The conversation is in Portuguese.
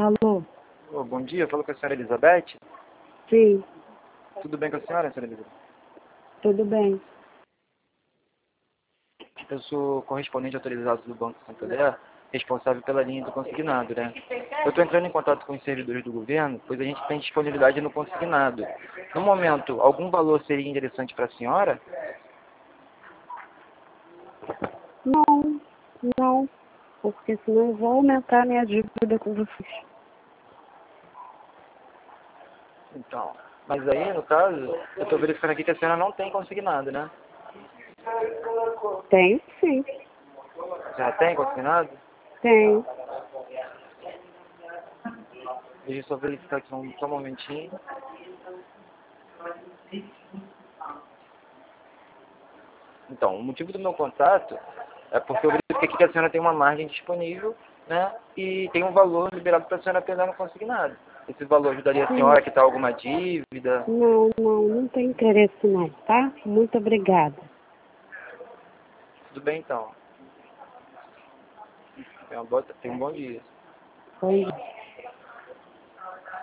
Alô? Ô, bom dia, eu falo com a senhora Elizabeth. Sim, Tudo bem com a senhora Elizabeth? tudo bem. Eu sou correspondente autorizado do Banco Santander, responsável pela linha do consignado, né? Eu estou entrando em contato com os servidores do governo, pois a gente tem disponibilidade no consignado. No momento, algum valor seria interessante para a senhora? Não, não, porque senão eu vou aumentar minha dívida com vocês. Então, mas aí, no caso, eu estou verificando aqui que a senhora não tem consignado, né? Tenho sim, Já tem consignado? tenho. Deixa eu só verificar aqui só um momentinho. Então, o motivo do meu contato é porque eu verifiquei aqui que a senhora tem uma margem disponível, né? E tem um valor liberado para a senhora pegar no consignado. Esse valor ajudaria a senhora a quitar alguma dívida? Não, não tem interesse não, tá? Muito obrigada. Tudo bem, então. Tenha um bom dia. Oi.